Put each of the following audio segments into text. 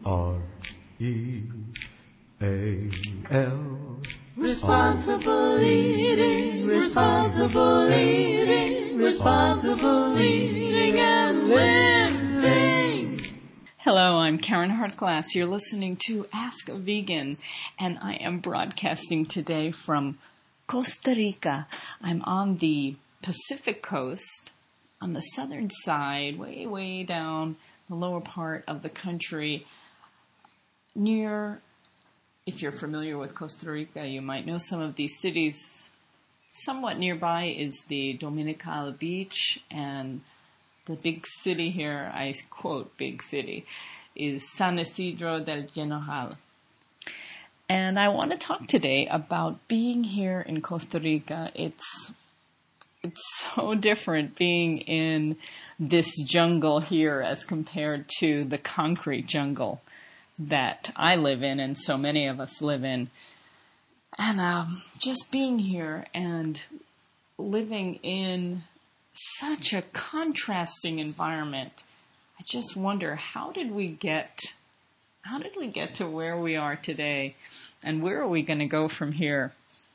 Responsible eating, responsible eating, responsible eating and living. Hello, I'm Karen Hartglass. You're listening to Ask a Vegan, and I am broadcasting today from Costa Rica. I'm on the Pacific coast, on the southern side, way down the lower part of the country, near, if you're familiar with Costa Rica, you might know some of these cities. Somewhat nearby is the Dominical Beach, and the big city here, I quote big city, is San Isidro del General. And I want to talk today about being here in Costa Rica. It's so different being in this jungle here as compared to the concrete jungle that I live in and so many of us live in. And just being here and living in such a contrasting environment, I just wonder, how did we get to where we are today, and where are we going to go from here?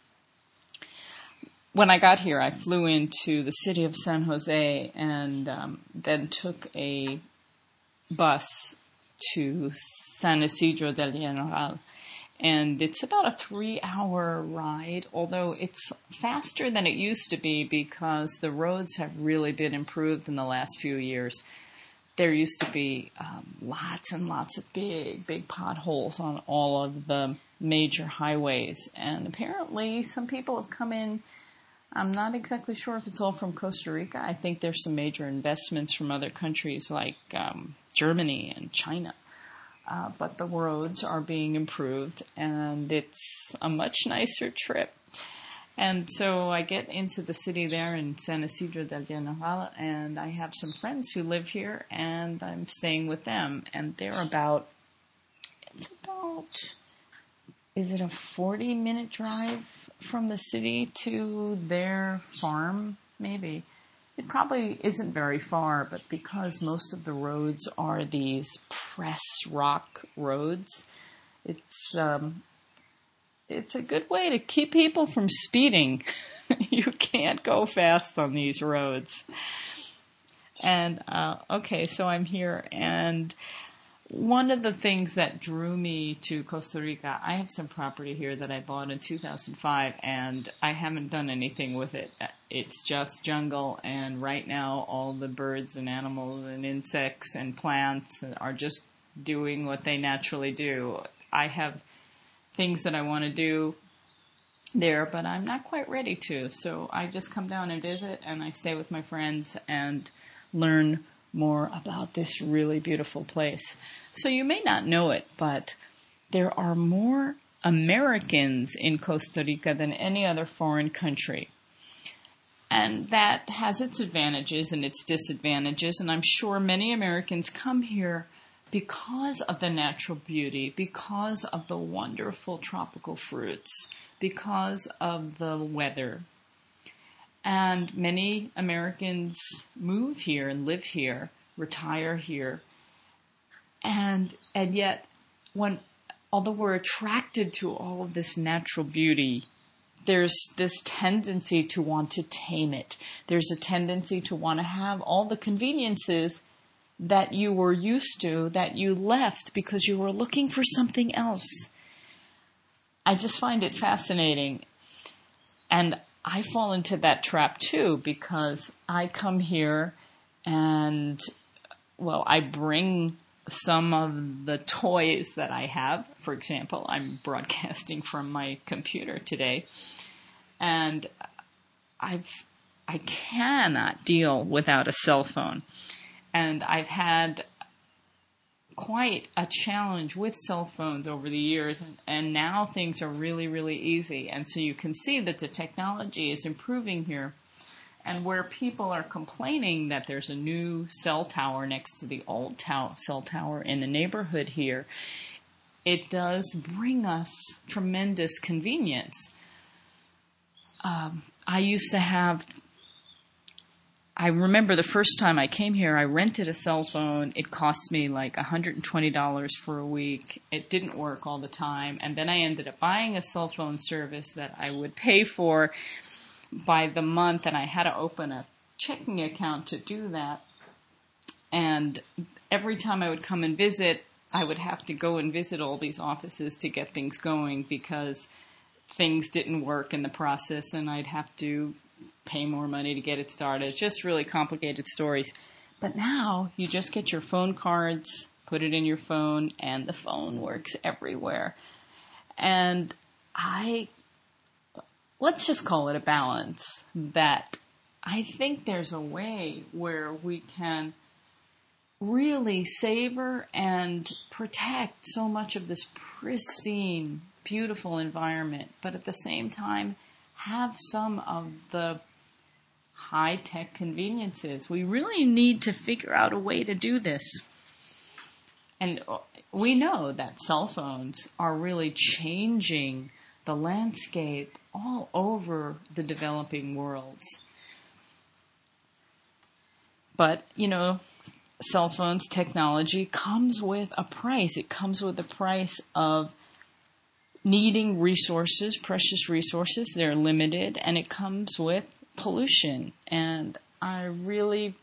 When I got here, I flew into the city of San Jose and then took a bus to San Isidro del General. And it's about a 3-hour ride, although it's faster than it used to be because the roads have really been improved in the last few years. There used to be lots and lots of big potholes on all of the major highways. And apparently some people have come in. I'm not exactly sure if it's all from Costa Rica. I think there's some major investments from other countries like Germany and China. But the roads are being improved, and it's a much nicer trip. And so I get into the city there in San Isidro del General, and I have some friends who live here, and I'm staying with them. And they're is it a 40-minute drive from the city to their farm, maybe? It probably isn't very far, but because most of the roads are these pressed rock roads, it's a good way to keep people from speeding. You can't go fast on these roads. And, okay, so I'm here, and one of the things that drew me to Costa Rica, I have some property here that I bought in 2005, and I haven't done anything with it. It's just jungle, and right now all the birds and animals and insects and plants are just doing what they naturally do. I have things that I want to do there, but I'm not quite ready to, so I just come down and visit, and I stay with my friends and learn more about this really beautiful place. So you may not know it, but there are more Americans in Costa Rica than any other foreign country. And that has its advantages and its disadvantages, and I'm sure many Americans come here because of the natural beauty, because of the wonderful tropical fruits, because of the weather. And many Americans move here and live here, retire here. And yet, although we're attracted to all of this natural beauty, there's this tendency to want to tame it. There's a tendency to want to have all the conveniences that you were used to, that you left because you were looking for something else. I just find it fascinating. And I fall into that trap too, because I come here and, I bring some of the toys that I have. For example, I'm broadcasting from my computer today, and I cannot deal without a cell phone. And I've had quite a challenge with cell phones over the years, and now things are really, really easy. And so you can see that the technology is improving here. And where people are complaining that there's a new cell tower next to the old cell tower in the neighborhood here, it does bring us tremendous convenience. I used to have I remember the first time I came here, I rented a cell phone. It cost me like $120 for a week. It didn't work all the time. And then I ended up buying a cell phone service that I would pay for by the month, and I had to open a checking account to do that. And every time I would come and visit, I would have to go and visit all these offices to get things going because things didn't work in the process, and I'd have to pay more money to get it started. Just really complicated stories. But now you just get your phone cards, put it in your phone, and the phone works everywhere. And let's just call it a balance, that I think there's a way where we can really savor and protect so much of this pristine, beautiful environment, but at the same time have some of the high-tech conveniences. We really need to figure out a way to do this. And we know that cell phones are really changing the landscape all over the developing worlds. But, cell phones, technology comes with a price. It comes with a price of needing resources, precious resources. They're limited, and it comes with pollution. And I really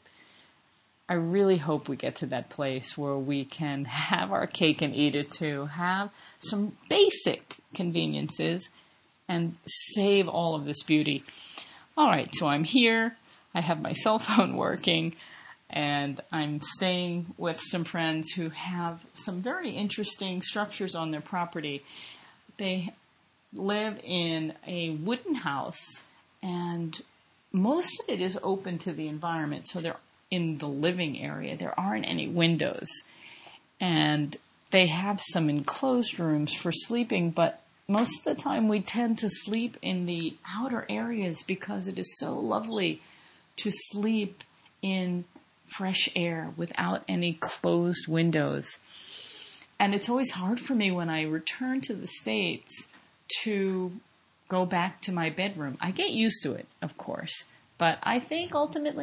hope we get to that place where we can have our cake and eat it too, have some basic conveniences and save all of this beauty. All right, so I'm here. I have my cell phone working, and I'm staying with some friends who have some very interesting structures on their property. They live in a wooden house, and most of it is open to the environment. So they're in the living area. There aren't any windows. And they have some enclosed rooms for sleeping, but most of the time we tend to sleep in the outer areas because it is so lovely to sleep in fresh air without any closed windows. And it's always hard for me when I return to the States to go back to my bedroom. I get used to it, of course, but I think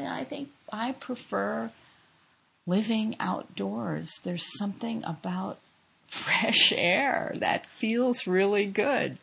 I prefer living outdoors. There's something about fresh air that feels really good.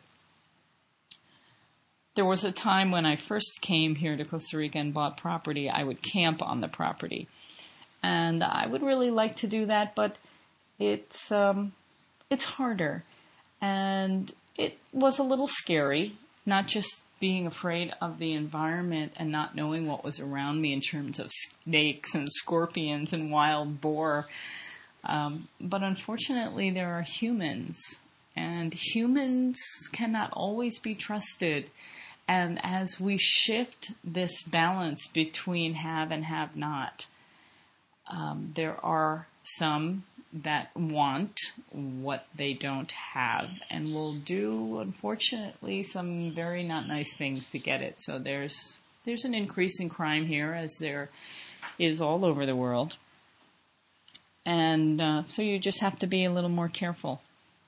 There was a time when I first came here to Costa Rica and bought property, I would camp on the property. And I would really like to do that, but it's harder. And it was a little scary, not just being afraid of the environment and not knowing what was around me in terms of snakes and scorpions and wild boar. But unfortunately, there are humans, and humans cannot always be trusted. And as we shift this balance between have and have not, there are some that want what they don't have and will do, unfortunately, some very not nice things to get it. So there's an increase in crime here, as there is all over the world. And so you just have to be a little more careful.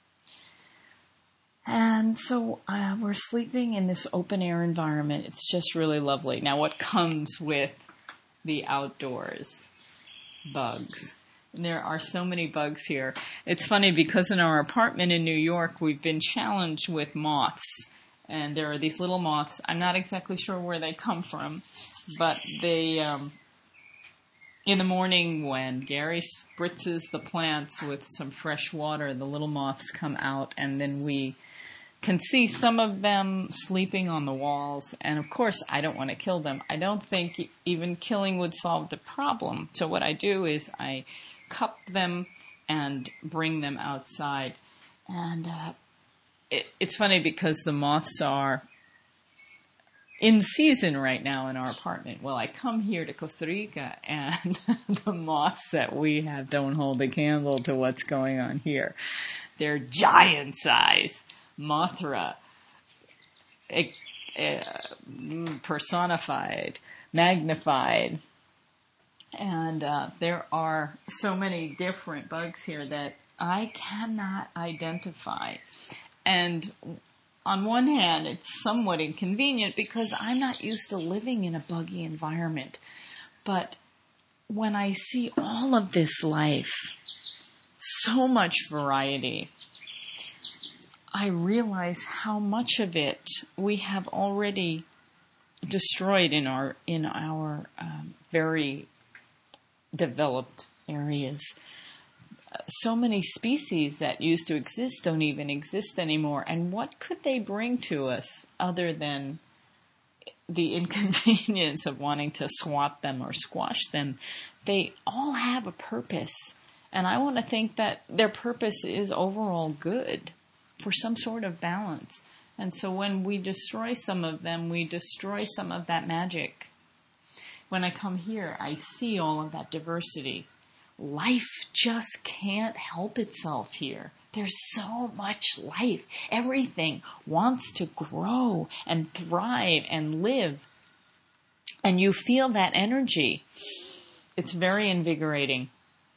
And so we're sleeping in this open air environment. It's just really lovely. Now, what comes with the outdoors? Bugs. And there are so many bugs here. It's funny because in our apartment in New York, we've been challenged with moths. And there are these little moths. I'm not exactly sure where they come from, but they, in the morning when Gary spritzes the plants with some fresh water, the little moths come out, and then we can see some of them sleeping on the walls. And of course, I don't want to kill them. I don't think even killing would solve the problem. So what I do is I cup them and bring them outside. And it's funny because the moths are in season right now in our apartment. Well, I come here to Costa Rica, and the moths that we have don't hold a candle to what's going on here. They're giant size. Mothra, personified, magnified. And there are so many different bugs here that I cannot identify. And on one hand, it's somewhat inconvenient because I'm not used to living in a buggy environment. But when I see all of this life, so much variety, I realize how much of it we have already destroyed in our very developed areas. So many species that used to exist don't even exist anymore. And what could they bring to us other than the inconvenience of wanting to swat them or squash them? They all have a purpose. And I want to think that their purpose is overall good for some sort of balance. And so when we destroy some of them, we destroy some of that magic. When I come here, I see all of that diversity. Life just can't help itself here. There's so much life. Everything wants to grow and thrive and live. And you feel that energy. It's very invigorating.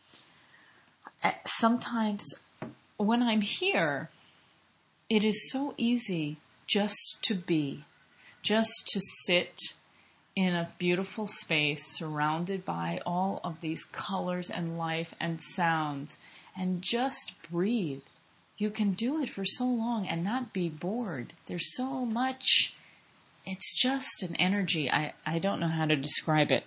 Sometimes when I'm here, it is so easy just to be, just to sit in a beautiful space surrounded by all of these colors and life and sounds and just breathe. You can do it for so long and not be bored. There's so much. It's just an energy. I don't know how to describe it.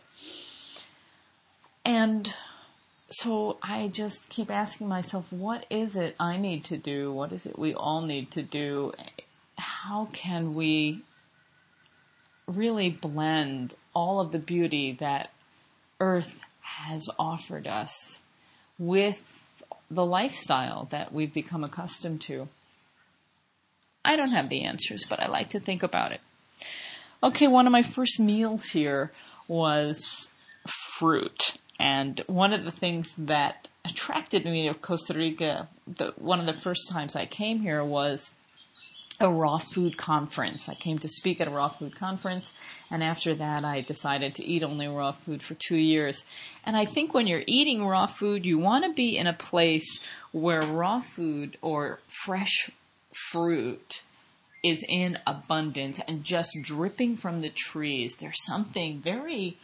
And so I just keep asking myself, what is it I need to do? What is it we all need to do? How can we really blend all of the beauty that Earth has offered us with the lifestyle that we've become accustomed to? I don't have the answers, but I like to think about it. Okay, one of my first meals here was fruit. And one of the things that attracted me to Costa Rica, one of the first times I came here, was a raw food conference. I came to speak at a raw food conference, and after that I decided to eat only raw food for 2 years. And I think when you're eating raw food, you want to be in a place where raw food or fresh fruit is in abundance and just dripping from the trees. There's something very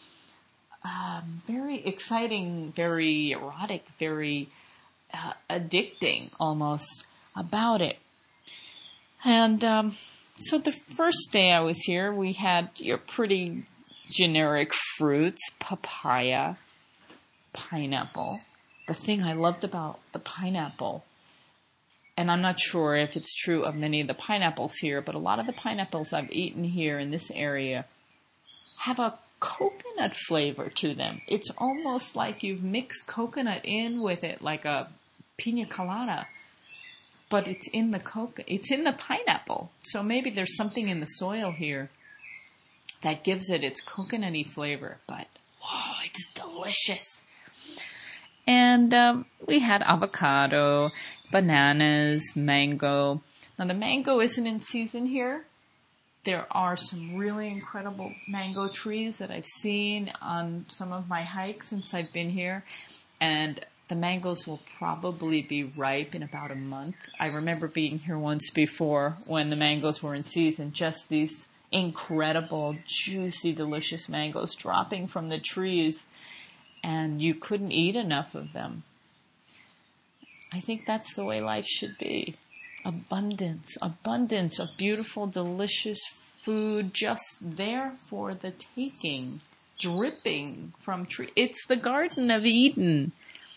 exciting, very erotic, very addicting almost about it. And so the first day I was here, we had your pretty generic fruits, papaya, pineapple. The thing I loved about the pineapple, and I'm not sure if it's true of many of the pineapples here, but a lot of the pineapples I've eaten here in this area have a coconut flavor to them. It's almost like you've mixed coconut in with it, like a pina colada. But it's in the pineapple. So maybe there's something in the soil here that gives it its coconutty flavor. But, whoa, it's delicious. And we had avocado, bananas, mango. Now, the mango isn't in season here. There are some really incredible mango trees that I've seen on some of my hikes since I've been here. And the mangoes will probably be ripe in about a month. I remember being here once before when the mangoes were in season, just these incredible, juicy, delicious mangoes dropping from the trees, and you couldn't eat enough of them. I think that's the way life should be. Abundance of beautiful, delicious food just there for the taking, dripping from trees. It's the Garden of Eden.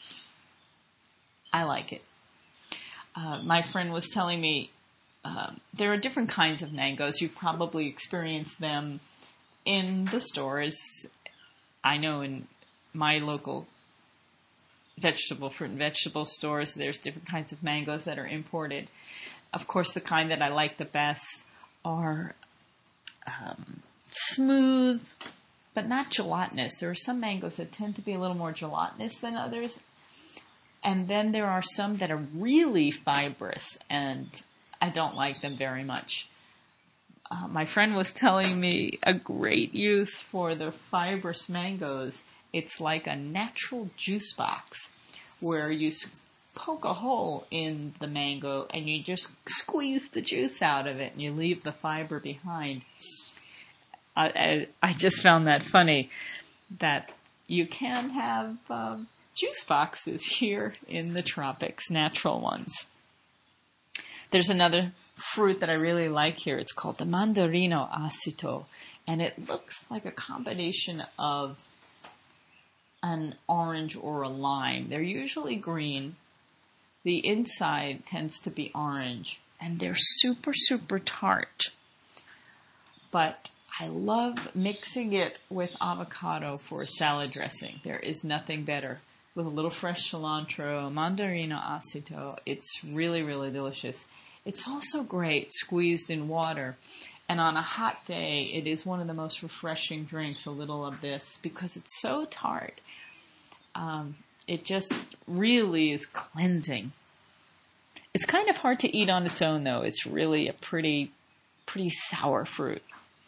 I like it. My friend was telling me there are different kinds of mangoes. You've probably experienced them in the stores. I know in my local fruit and vegetable stores, there's different kinds of mangoes that are imported. Of course, the kind that I like the best are smooth, but not gelatinous. There are some mangoes that tend to be a little more gelatinous than others. And then there are some that are really fibrous, and I don't like them very much. My friend was telling me a great use for the fibrous mangoes. It's like a natural juice box where you poke a hole in the mango and you just squeeze the juice out of it and you leave the fiber behind. I just found that funny. that you can have juice boxes here in the tropics, natural ones. There's another fruit that I really like here. It's called the Mandarino Acito, and it looks like a combination of an orange or a lime. They're usually green. The inside tends to be orange, and they're super, super tart. But I love mixing it with avocado for a salad dressing. There is nothing better. With a little fresh cilantro, Mandarino Acito, it's really, really delicious. It's also great squeezed in water. And on a hot day, it is one of the most refreshing drinks, a little of this, because it's so tart. It just really is cleansing. It's kind of hard to eat on its own, though. It's really a pretty sour fruit.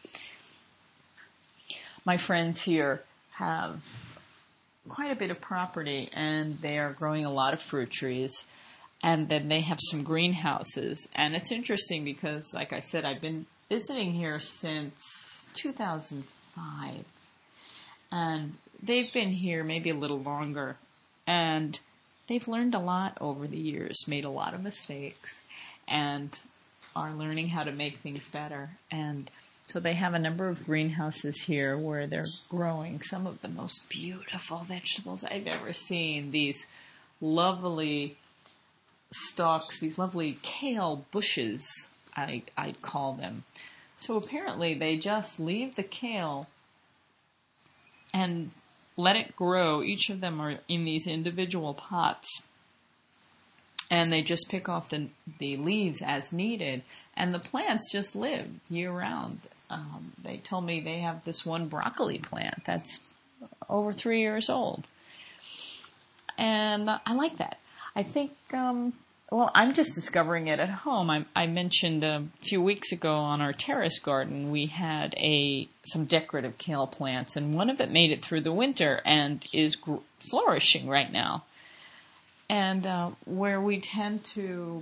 My friends here have quite a bit of property, and they are growing a lot of fruit trees. And then they have some greenhouses. And it's interesting because, like I said, I've been visiting here since 2005. And they've been here maybe a little longer. And they've learned a lot over the years, made a lot of mistakes, and are learning how to make things better. And so they have a number of greenhouses here where they're growing some of the most beautiful vegetables I've ever seen. These lovely stalks, these lovely kale bushes, I'd call them. So apparently they just leave the kale and let it grow. Each of them are in these individual pots. And they just pick off the leaves as needed. And the plants just live year-round. They told me they have this one broccoli plant that's over 3 years old. And I like that. I think, I'm just discovering it at home. I mentioned a few weeks ago on our terrace garden, we had some decorative kale plants, and one of it made it through the winter and is flourishing right now. And where we tend to,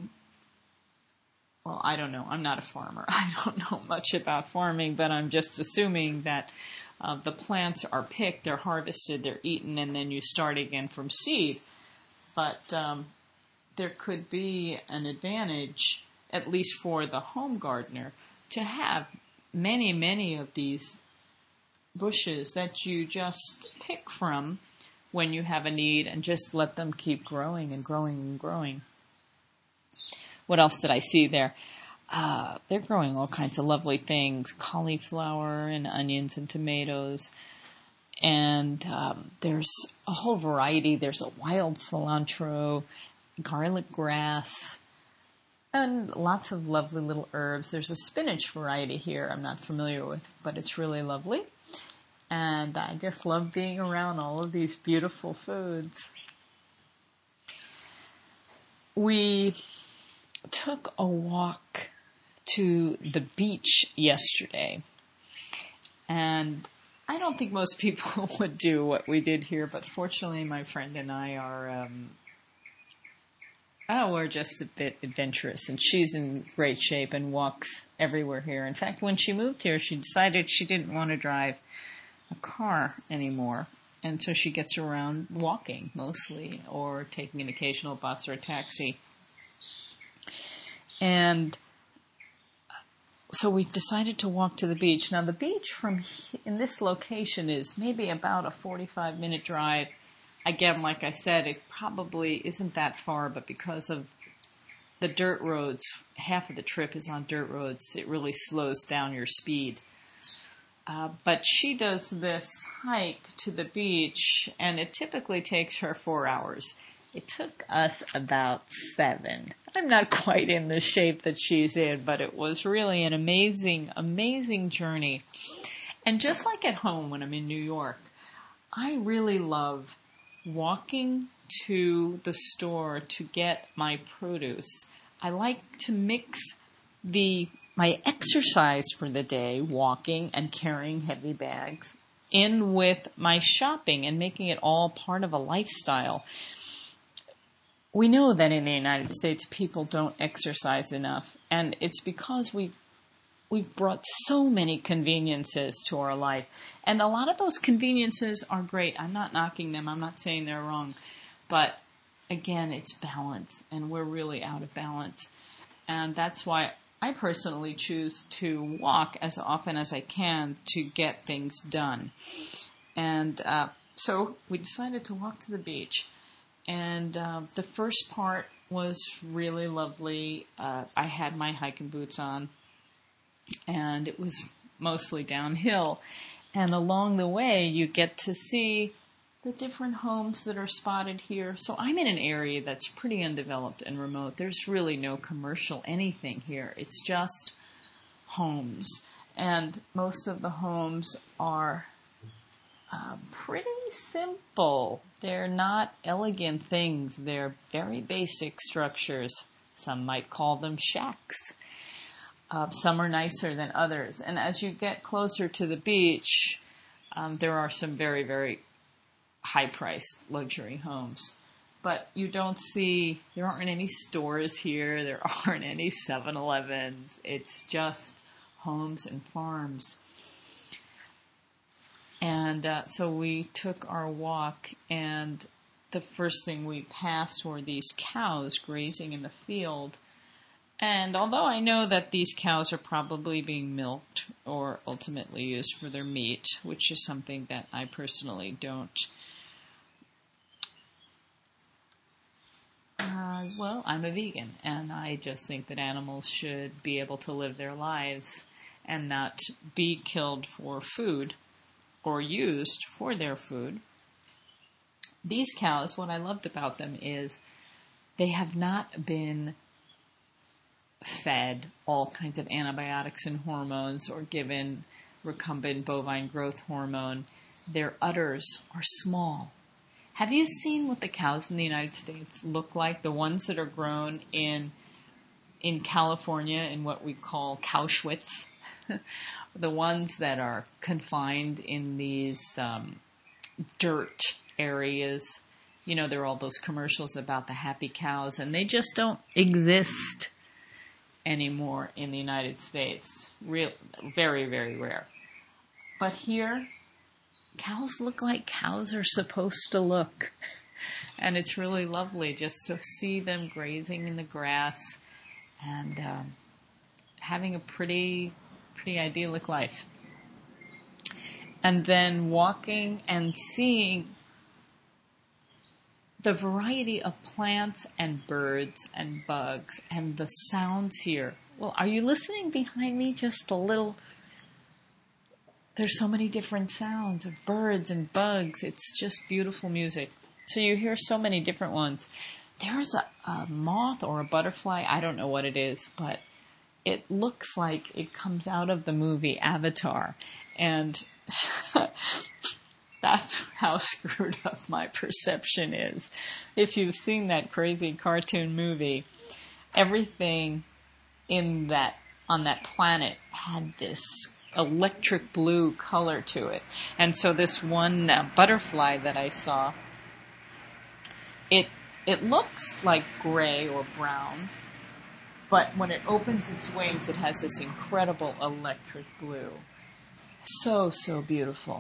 I don't know. I'm not a farmer. I don't know much about farming, but I'm just assuming that the plants are picked, they're harvested, they're eaten, and then you start again from seed. But there could be an advantage, at least for the home gardener, to have many, many of these bushes that you just pick from when you have a need and just let them keep growing and growing and growing. What else did I see there? They're growing all kinds of lovely things, cauliflower and onions and tomatoes. And there's a whole variety. There's a wild cilantro, garlic grass, and lots of lovely little herbs. There's a spinach variety here I'm not familiar with, but it's really lovely. And I just love being around all of these beautiful foods. We took a walk to the beach yesterday, and I don't think most people would do what we did here, but fortunately my friend and I are, we're just a bit adventurous, and she's in great shape and walks everywhere here. In fact, when she moved here, she decided she didn't want to drive a car anymore, and so she gets around walking mostly, or taking an occasional bus or a taxi. And so we decided to walk to the beach. Now the beach in this location is maybe about a 45-minute drive. Again, like I said, it probably isn't that far, but because of the dirt roads, half of the trip is on dirt roads, it really slows down your speed. But she does this hike to the beach, and it typically takes her 4 hours. It took us about 7. I'm not quite in the shape that she's in, but it was really an amazing, amazing journey. And just like at home when I'm in New York, I really love walking to the store to get my produce. I like to mix my exercise for the day, walking and carrying heavy bags, in with my shopping and making it all part of a lifestyle. We know that in the United States people don't exercise enough, and it's because we we've brought so many conveniences to our life. And a lot of those conveniences are great. I'm not knocking them. I'm not saying they're wrong. But again, it's balance, and we're really out of balance. And that's why I personally choose to walk as often as I can to get things done. And so we decided to walk to the beach. And the first part was really lovely. I had my hiking boots on, and it was mostly downhill. And along the way, you get to see the different homes that are spotted here. So I'm in an area that's pretty undeveloped and remote. There's really no commercial anything here. It's just homes. And most of the homes are pretty simple. They're not elegant things. They're very basic structures. Some might call them shacks. Some are nicer than others. And as you get closer to the beach, there are some very, very high-priced luxury homes. But you don't see, there aren't any stores here. There aren't any 7-Elevens. It's just homes and farms. And so we took our walk, and the first thing we passed were these cows grazing in the field. And although I know that these cows are probably being milked or ultimately used for their meat, which is something that I personally don't, well, I'm a vegan, and I just think that animals should be able to live their lives and not be killed for food or used for their food. These cows, what I loved about them is they have not been fed all kinds of antibiotics and hormones or given recombinant bovine growth hormone. Their udders are small. Have you seen what the cows in the United States look like? The ones that are grown in California in what we call Cowschwitz. The ones that are confined in these dirt areas. You know, there are all those commercials about the happy cows, and they just don't exist anymore in the United States. Very, very rare. But here, cows look like cows are supposed to look. And it's really lovely just to see them grazing in the grass and having a pretty idyllic life. And then walking and seeing the variety of plants and birds and bugs and the sounds here. Well, are you listening behind me just a little? There's so many different sounds of birds and bugs. It's just beautiful music. So you hear so many different ones. There's a moth or a butterfly. I don't know what it is, but it looks like it comes out of the movie Avatar. And that's how screwed up my perception is. If you've seen that crazy cartoon movie, everything on that planet had this electric blue color to it. And so this one butterfly that I saw, it looks like gray or brown, but when it opens its wings, it has this incredible electric blue. So, so beautiful.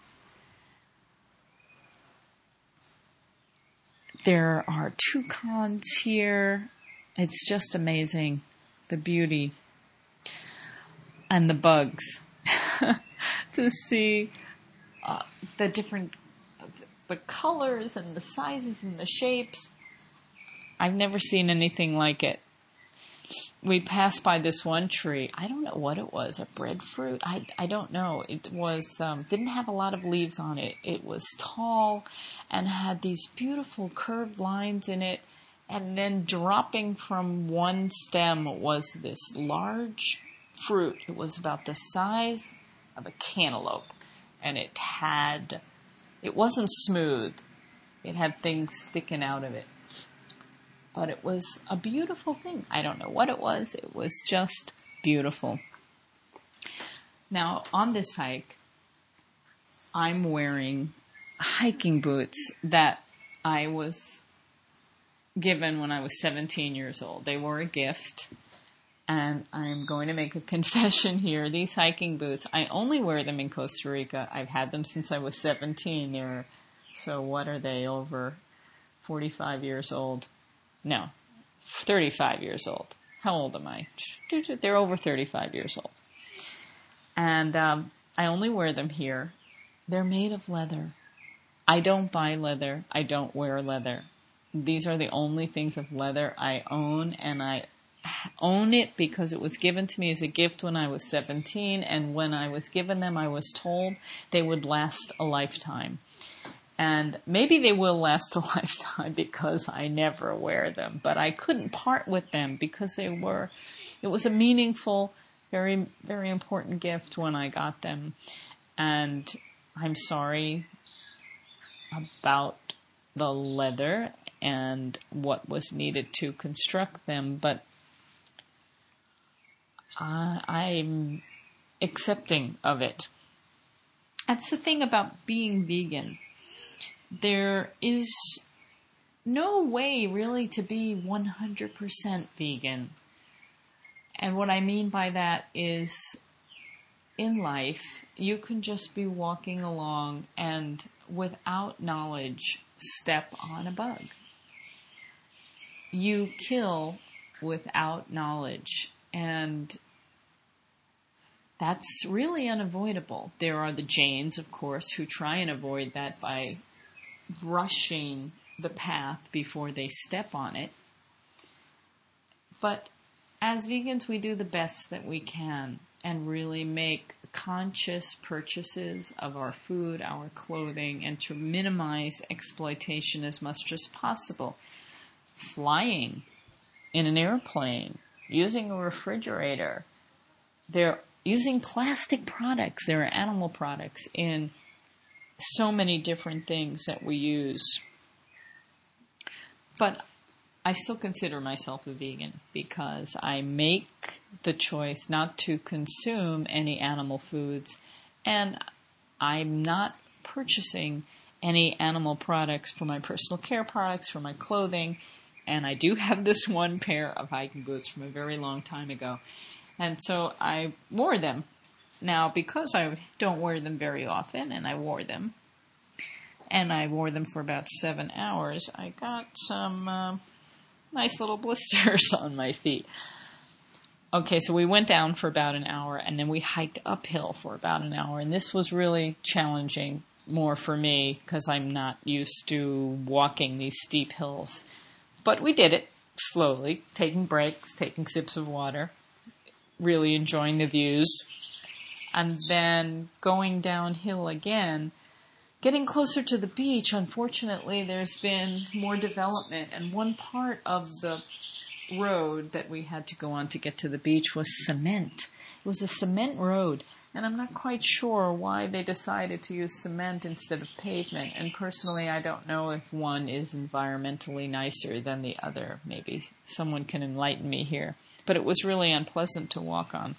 There are toucans here. It's just amazing, the beauty and the bugs. To see the different the colors and the sizes and the shapes. I've never seen anything like it. We passed by this one tree. I don't know what it was, a breadfruit? I don't know. It was didn't have a lot of leaves on it. It was tall and had these beautiful curved lines in it. And then dropping from one stem was this large fruit. It was about the size of a cantaloupe. And it wasn't smooth. It had things sticking out of it. But it was a beautiful thing. I don't know what it was. It was just beautiful. Now, on this hike, I'm wearing hiking boots that I was given when I was 17 years old. They were a gift. And I'm going to make a confession here. These hiking boots, I only wear them in Costa Rica. I've had them since I was 17. So what are they, over 45 years old? No, 35 years old. How old am I? They're over 35 years old. And I only wear them here. They're made of leather. I don't buy leather. I don't wear leather. These are the only things of leather I own, and I own it because it was given to me as a gift when I was 17, and when I was given them, I was told they would last a lifetime. And maybe they will last a lifetime because I never wear them, but I couldn't part with them because it was a meaningful, very, very important gift when I got them. And I'm sorry about the leather and what was needed to construct them, but I'm accepting of it. That's the thing about being vegan. There is no way really to be 100% vegan. And what I mean by that is, in life, you can just be walking along and without knowledge step on a bug. You kill without knowledge, and that's really unavoidable. There are the Jains, of course, who try and avoid that by brushing the path before they step on it. But as vegans, we do the best that we can and really make conscious purchases of our food, our clothing, and to minimize exploitation as much as possible. Flying in an airplane, using a refrigerator, they're using plastic products, there are animal products in so many different things that we use. But I still consider myself a vegan because I make the choice not to consume any animal foods, and I'm not purchasing any animal products for my personal care products, for my clothing, and I do have this one pair of hiking boots from a very long time ago. And so I wore them. Now, because I don't wear them very often, and I wore them for about 7 hours, I got some nice little blisters on my feet. Okay, so we went down for about an hour, and then we hiked uphill for about an hour, and this was really challenging, more for me, because I'm not used to walking these steep hills. But we did it slowly, taking breaks, taking sips of water, really enjoying the views, and then going downhill again. Getting closer to the beach, unfortunately, there's been more development, and one part of the road that we had to go on to get to the beach was cement. It was a cement road, and I'm not quite sure why they decided to use cement instead of pavement, and personally I don't know if one is environmentally nicer than the other. Maybe someone can enlighten me here. But it was really unpleasant to walk on.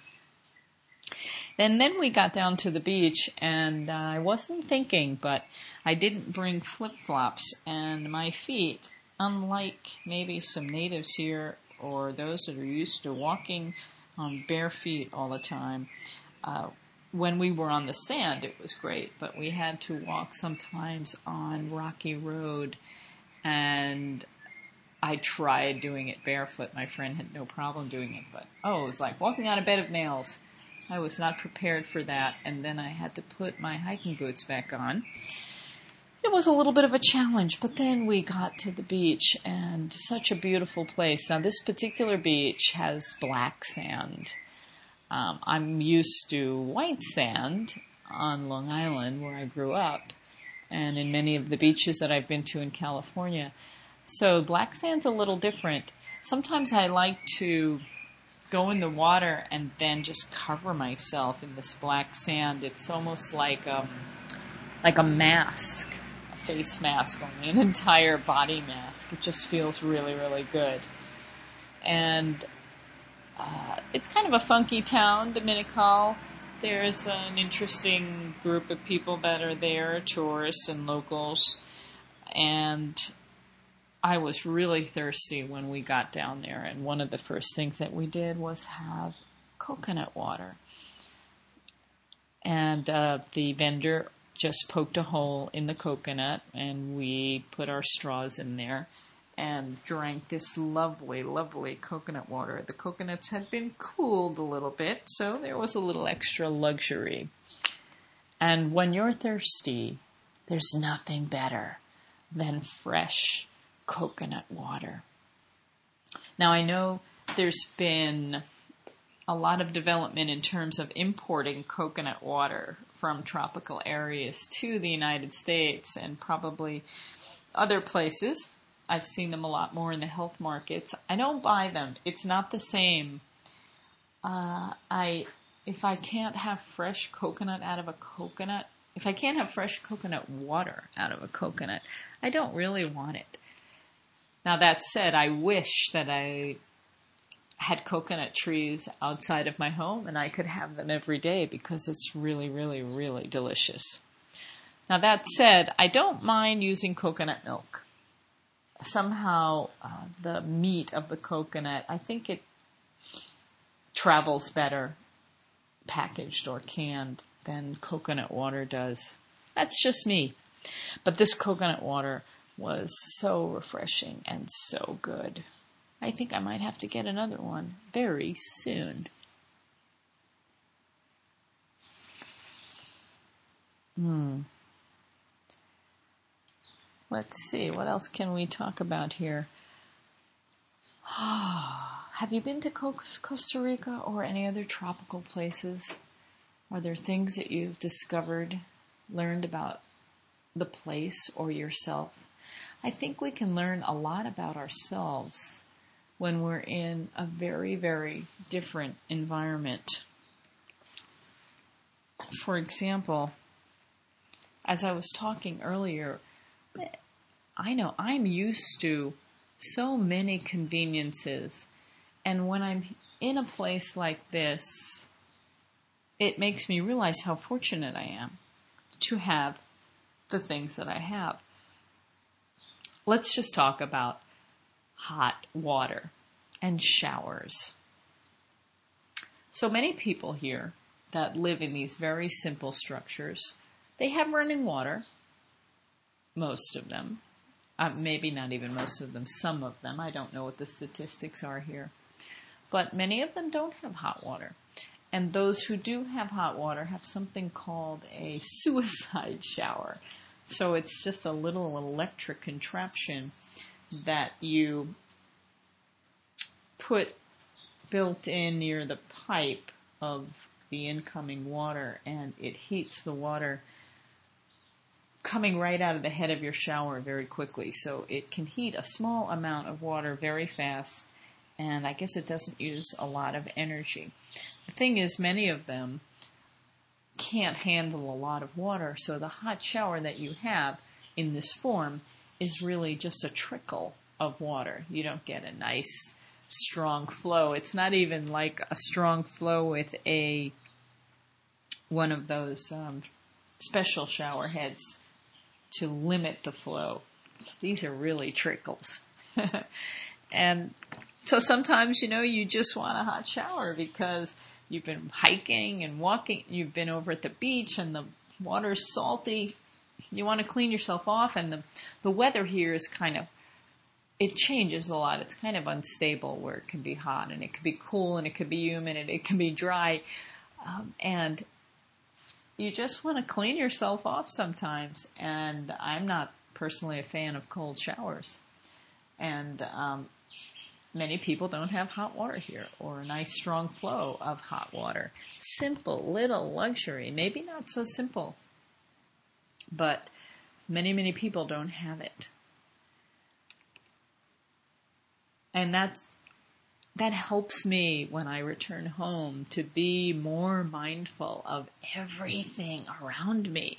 And then we got down to the beach, and I wasn't thinking, but I didn't bring flip-flops, and my feet, unlike maybe some natives here or those that are used to walking on bare feet all the time, when we were on the sand, it was great, but we had to walk sometimes on rocky road, and I tried doing it barefoot. My friend had no problem doing it, but it was like walking on a bed of nails. I was not prepared for that, and then I had to put my hiking boots back on. It was a little bit of a challenge, but then we got to the beach, and such a beautiful place. Now, this particular beach has black sand. I'm used to white sand on Long Island, where I grew up, and in many of the beaches that I've been to in California. So black sand's a little different. Sometimes I like to go in the water and then just cover myself in this black sand. It's almost like a mask, a face mask, only an entire body mask. It just feels really, really good. And it's kind of a funky town, Dominical. There's an interesting group of people that are there, tourists and locals. And I was really thirsty when we got down there, and one of the first things that we did was have coconut water. And the vendor just poked a hole in the coconut, and we put our straws in there and drank this lovely, lovely coconut water. The coconuts had been cooled a little bit, so there was a little extra luxury. And when you're thirsty, there's nothing better than fresh coconut water. Now, I know there's been a lot of development in terms of importing coconut water from tropical areas to the United States and probably other places. I've seen them a lot more in the health markets. I don't buy them. It's not the same. If I can't have fresh coconut out of a coconut, if I can't have fresh coconut water out of a coconut, I don't really want it. Now, that said, I wish that I had coconut trees outside of my home and I could have them every day because it's really, really, really delicious. Now, that said, I don't mind using coconut milk. Somehow, the meat of the coconut, I think it travels better packaged or canned than coconut water does. That's just me. But this coconut water was so refreshing and so good. I think I might have to get another one very soon. Let's see, what else can we talk about here? Have you been to Costa Rica or any other tropical places? Are there things that you've discovered, learned about the place or yourself? I think we can learn a lot about ourselves when we're in a very, very different environment. For example, as I was talking earlier, I know I'm used to so many conveniences, and when I'm in a place like this, it makes me realize how fortunate I am to have the things that I have. Let's just talk about hot water and showers. So many people here that live in these very simple structures, they have running water, most of them. Maybe not even most of them, some of them. I don't know what the statistics are here. But many of them don't have hot water. And those who do have hot water have something called a suicide shower. So it's just a little electric contraption that you put built in near the pipe of the incoming water, and it heats the water coming right out of the head of your shower very quickly. So it can heat a small amount of water very fast, and I guess it doesn't use a lot of energy. The thing is, many of them can't handle a lot of water, so the hot shower that you have in this form is really just a trickle of water. You don't get a nice, strong flow. It's not even like a strong flow with one of those special shower heads to limit the flow. These are really trickles. And so sometimes, you just want a hot shower because you've been hiking and walking, you've been over at the beach and the water's salty. You want to clean yourself off, and the weather here is it changes a lot. It's kind of unstable where it can be hot and it can be cool and it can be humid and it can be dry. And you just want to clean yourself off sometimes. And I'm not personally a fan of cold showers. And many people don't have hot water here or a nice strong flow of hot water. Simple little luxury. Maybe not so simple, but many, many people don't have it. And that helps me when I return home to be more mindful of everything around me.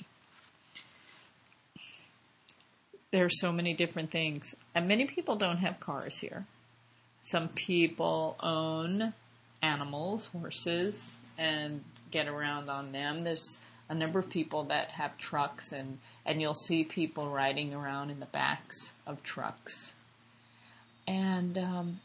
There are so many different things. And many people don't have cars here. Some people own animals, horses, and get around on them. There's a number of people that have trucks, and you'll see people riding around in the backs of trucks. And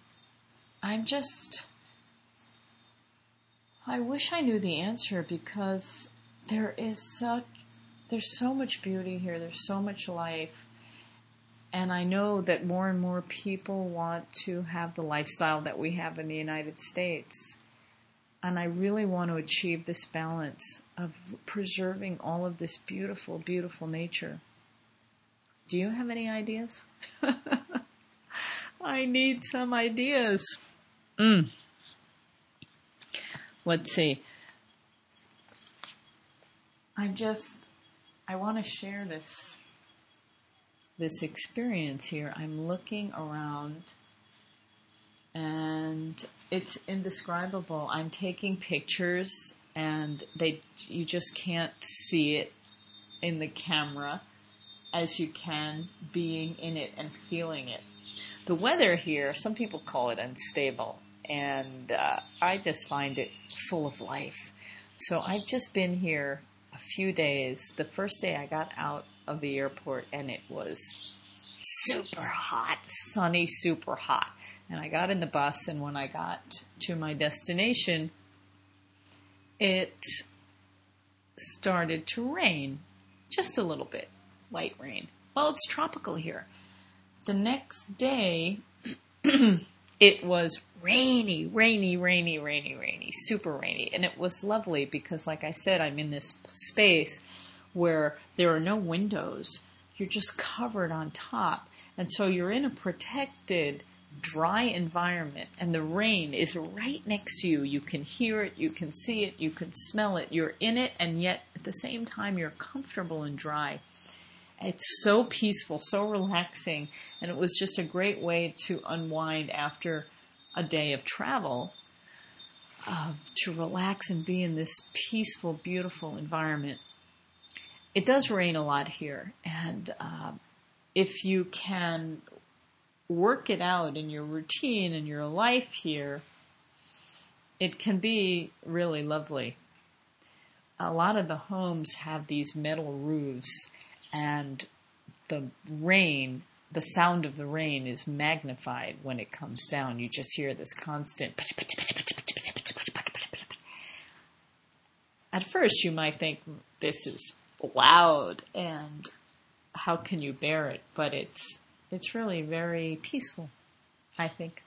I wish I knew the answer, because there's so much beauty here. There's so much life. And I know that more and more people want to have the lifestyle that we have in the United States. And I really want to achieve this balance of preserving all of this beautiful, beautiful nature. Do you have any ideas? I need some ideas. Let's see. I want to share this experience here. I'm looking around and it's indescribable. I'm taking pictures and you just can't see it in the camera as you can being in it and feeling it. The weather here, some people call it unstable, and I just find it full of life. So I've just been here a few days. The first day I got out of the airport and it was super hot, sunny, super hot. And I got in the bus, and when I got to my destination, it started to rain. Just a little bit. Light rain. Well, it's tropical here. The next day, it was rainy, super rainy. And it was lovely because, like I said, I'm in this space where there are no windows. You're just covered on top. And so you're in a protected, dry environment, and the rain is right next to you. You can hear it, you can see it, you can smell it. You're in it, and yet at the same time you're comfortable and dry. It's so peaceful, so relaxing, and it was just a great way to unwind after a day of travel, to relax and be in this peaceful, beautiful environment. It does rain a lot here, and if you can work it out in your routine and your life here, it can be really lovely. A lot of the homes have these metal roofs, and the rain, the sound of the rain is magnified when it comes down. You just hear this constant. At first you might think this is loud and how can you bear it? But it's really very peaceful, I think.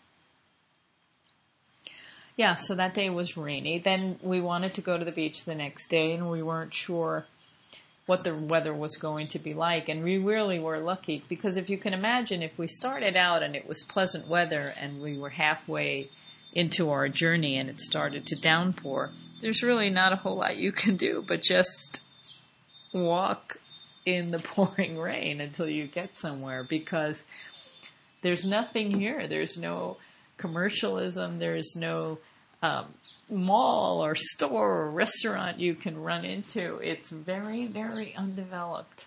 Yeah, so that day was rainy. Then we wanted to go to the beach the next day, and we weren't sure what the weather was going to be like. And we really were lucky, because if you can imagine, if we started out and it was pleasant weather and we were halfway into our journey and it started to downpour, there's really not a whole lot you can do but just walk in the pouring rain until you get somewhere, because there's nothing here. There's no commercialism. There's no mall or store or restaurant you can run into. It's very, very undeveloped.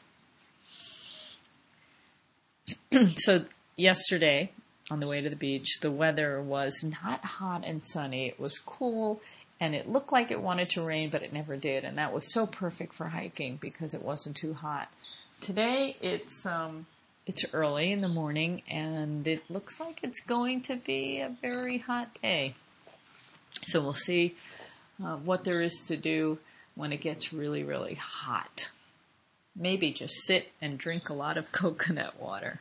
So yesterday, on the way to the beach, the weather was not hot and sunny. It was cool, and it looked like it wanted to rain, but it never did. And that was so perfect for hiking because it wasn't too hot. Today, it's early in the morning, and it looks like it's going to be a very hot day. So we'll see what there is to do when it gets really, really hot. Maybe just sit and drink a lot of coconut water.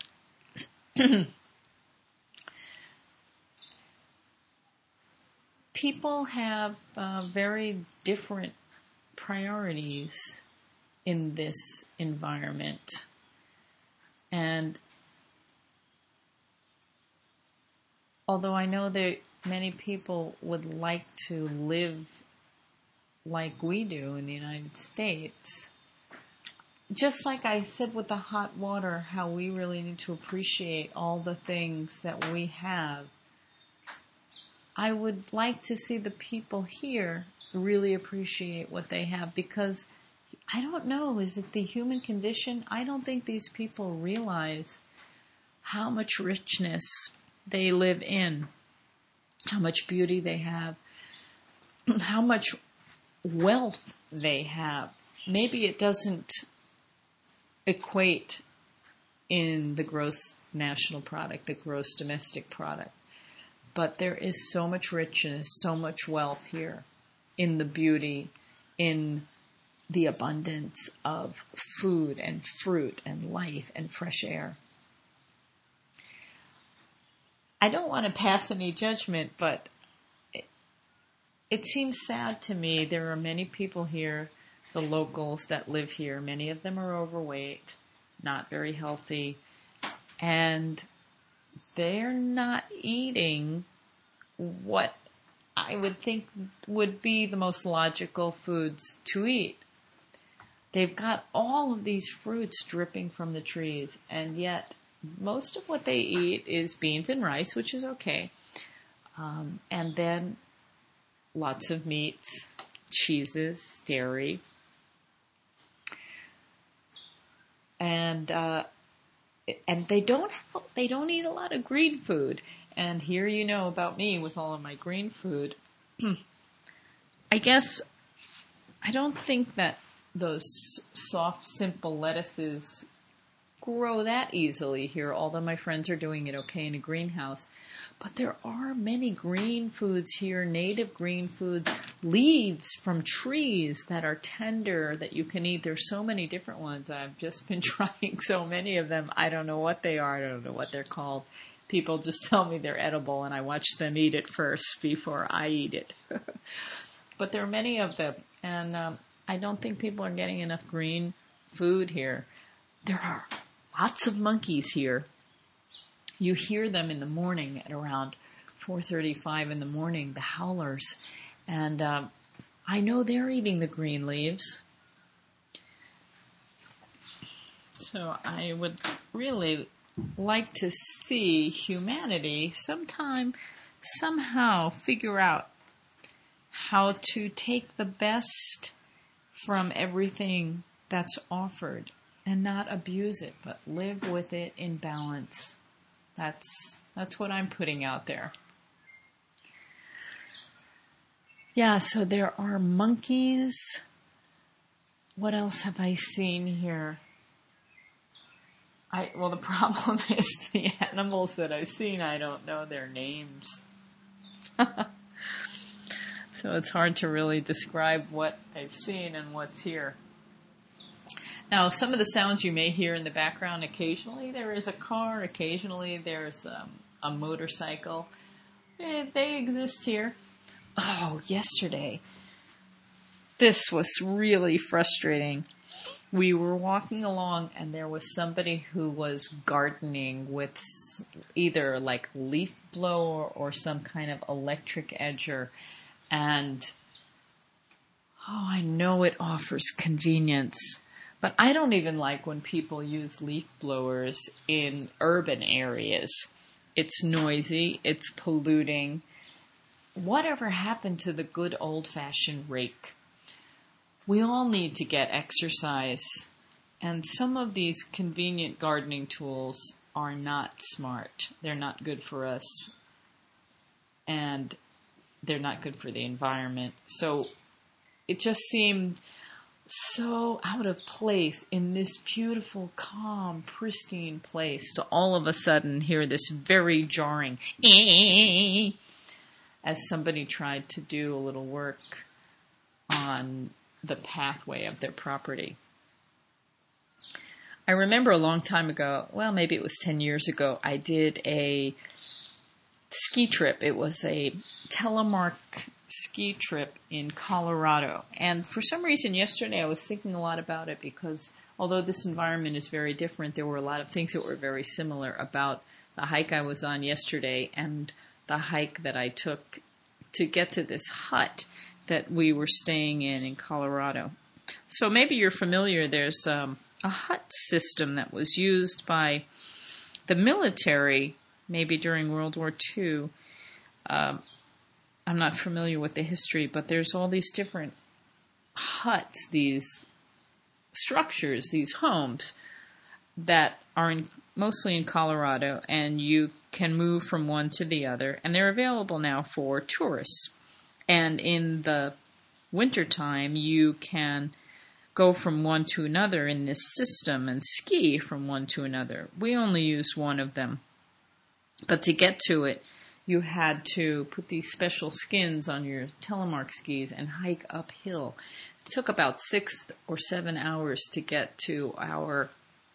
People have very different priorities in this environment. And although I know that many people would like to live like we do in the United States, just like I said with the hot water, how we really need to appreciate all the things that we have, I would like to see the people here really appreciate what they have, because I don't know, is it the human condition? I don't think these people realize how much richness they live in, how much beauty they have, how much wealth they have. Maybe it doesn't equate in the gross national product, the gross domestic product. But there is so much richness, so much wealth here in the beauty, in the abundance of food and fruit and life and fresh air. I don't want to pass any judgment, but it seems sad to me. There are many people here, the locals that live here. Many of them are overweight, not very healthy, and they're not eating what I would think would be the most logical foods to eat. They've got all of these fruits dripping from the trees, and yet most of what they eat is beans and rice, which is okay. And then lots of meats, cheeses, dairy. And they don't eat a lot of green food. And here you know about me with all of my green food. I guess I don't think that those soft, simple lettuces grow that easily here, although my friends are doing it okay in a greenhouse. But there are many green foods here, native green foods, leaves from trees that are tender that you can eat. There's so many different ones. I've just been trying so many of them. I don't know what they are. I don't know what they're called. People just tell me they're edible, and I watch them eat it first before I eat it. But there are many of them, and I don't think people are getting enough green food here. There are lots of monkeys here. You hear them in the morning at around 4:35 in the morning, the howlers. And I know they're eating the green leaves. So I would really like to see humanity somehow figure out how to take the best from everything that's offered and not abuse it, but live with it in balance. That's what I'm putting out there. Yeah, so there are monkeys. What else have I seen here? Well, the problem is the animals that I've seen, I don't know their names. So it's hard to really describe what I've seen and what's here. Now, some of the sounds you may hear in the background, occasionally there is a car, occasionally there's a motorcycle. They exist here. Oh, yesterday. This was really frustrating. We were walking along and there was somebody who was gardening with either like leaf blower or some kind of electric edger. And, I know it offers convenience, but I don't even like when people use leaf blowers in urban areas. It's noisy, it's polluting. Whatever happened to the good old-fashioned rake? We all need to get exercise, and some of these convenient gardening tools are not smart. They're not good for us, and they're not good for the environment. So it just seemed so out of place in this beautiful, calm, pristine place to all of a sudden hear this very jarring as somebody tried to do a little work on the pathway of their property. I remember a long time ago, well, maybe it was 10 years ago, I did a ski trip. It was a telemark ski trip in Colorado. And for some reason yesterday I was thinking a lot about it because although this environment is very different, there were a lot of things that were very similar about the hike I was on yesterday and the hike that I took to get to this hut that we were staying in Colorado. So maybe you're familiar. There's a hut system that was used by the military, maybe during World War II. I'm not familiar with the history, but there's all these different huts, these structures, these homes that are mostly in Colorado, and you can move from one to the other, and they're available now for tourists. And in the wintertime, you can go from one to another in this system and ski from one to another. We only used one of them. But to get to it, you had to put these special skins on your telemark skis and hike uphill. It took about 6 or 7 hours to get to our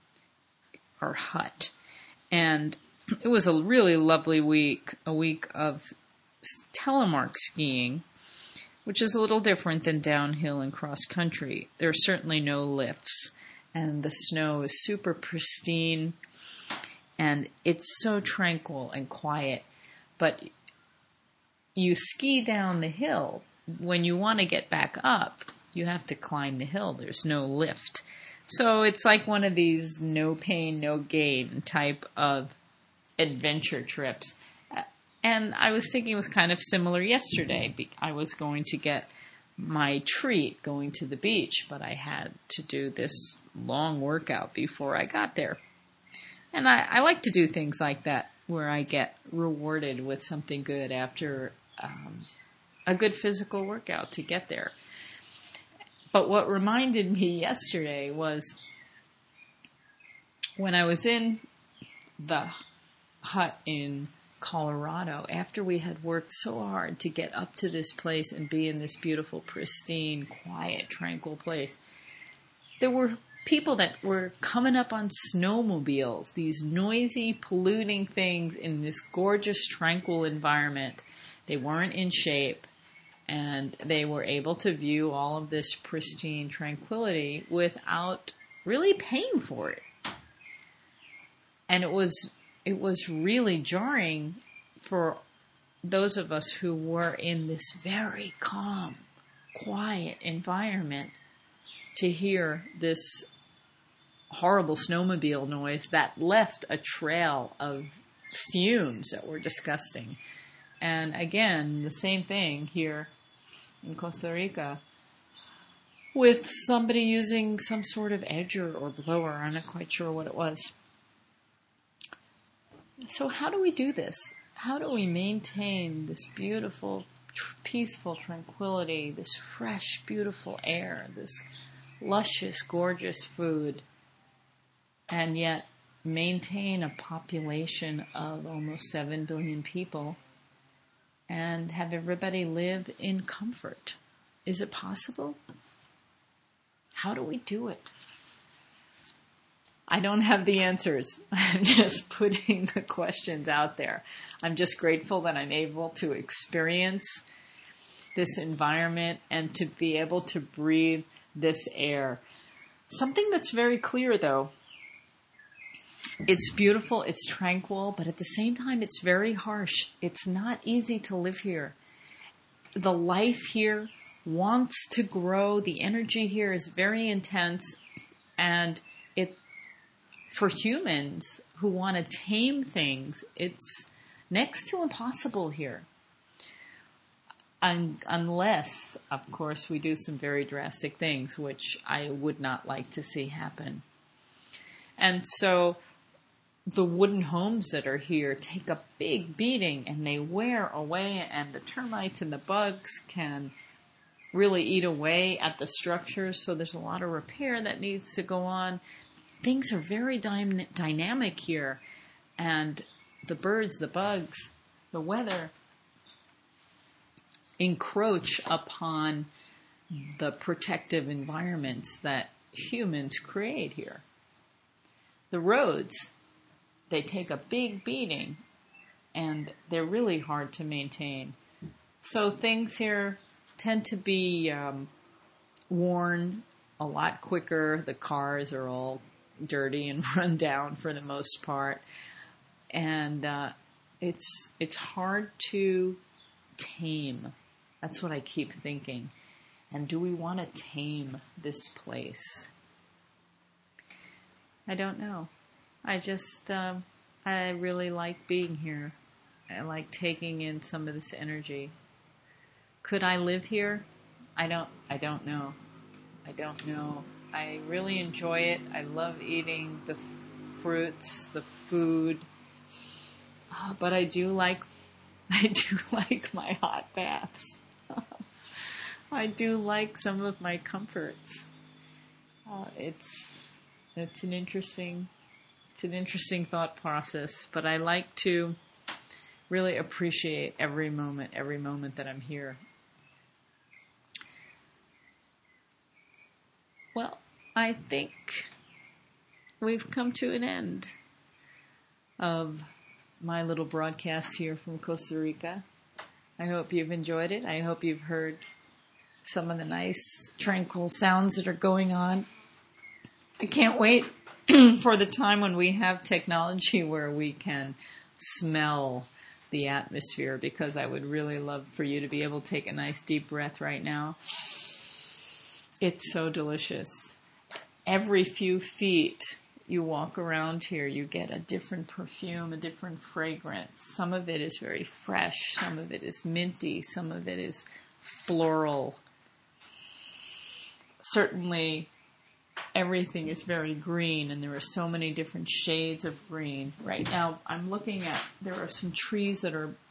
hut. And it was a really lovely week, a week of telemark skiing, which is a little different than downhill and cross country. There are certainly no lifts, and the snow is super pristine, and it's so tranquil and quiet. But you ski down the hill. When you want to get back up, you have to climb the hill. There's no lift. So it's like one of these no pain, no gain type of adventure trips. And I was thinking it was kind of similar yesterday. I was going to get my treat going to the beach, but I had to do this long workout before I got there. And I like to do things like that, where I get rewarded with something good after a good physical workout to get there. But what reminded me yesterday was when I was in the hut in Colorado, after we had worked so hard to get up to this place and be in this beautiful, pristine, quiet, tranquil place, there were people that were coming up on snowmobiles, these noisy, polluting things in this gorgeous, tranquil environment. They weren't in shape, and they were able to view all of this pristine tranquility without really paying for it. And it was really jarring for those of us who were in this very calm, quiet environment to hear this horrible snowmobile noise that left a trail of fumes that were disgusting. And again, the same thing here in Costa Rica with somebody using some sort of edger or blower. I'm not quite sure what it was. So how do we do this? How do we maintain this beautiful, peaceful tranquility, this fresh, beautiful air, this luscious, gorgeous food, and yet maintain a population of almost 7 billion people and have everybody live in comfort? Is it possible? How do we do it? I don't have the answers. I'm just putting the questions out there. I'm just grateful that I'm able to experience this environment and to be able to breathe this air. Something that's very clear, though. It's beautiful, it's tranquil, but at the same time, it's very harsh. It's not easy to live here. The life here wants to grow. The energy here is very intense, and for humans who want to tame things, it's next to impossible here. Unless, of course, we do some very drastic things, which I would not like to see happen. And so the wooden homes that are here take a big beating, and they wear away, and the termites and the bugs can really eat away at the structures. So there's a lot of repair that needs to go on. Things are very dynamic here, and the birds, the bugs, the weather encroach upon the protective environments that humans create here. The roads, they take a big beating, and they're really hard to maintain. So things here tend to be worn a lot quicker. The cars are all dirty and run down for the most part, and it's hard to tame. That's what I keep thinking. And do we want to tame this place? I don't know. I just I really like being here. I like taking in some of this energy. Could I live here? I don't know. I don't know. I really enjoy it. I love eating the fruits, the food. But I do like my hot baths. I do like some of my comforts. It's an interesting thought process, but I like to really appreciate every moment that I'm here. Well, I think we've come to an end of my little broadcast here from Costa Rica. I hope you've enjoyed it. I hope you've heard some of the nice, tranquil sounds that are going on. I can't wait for the time when we have technology where we can smell the atmosphere, because I would really love for you to be able to take a nice deep breath right now. It's so delicious. Every few feet you walk around here, you get a different perfume, a different fragrance. Some of it is very fresh, some of it is minty, some of it is floral. Certainly, everything is very green, and there are so many different shades of green. Right now, I'm looking at, there are some trees that are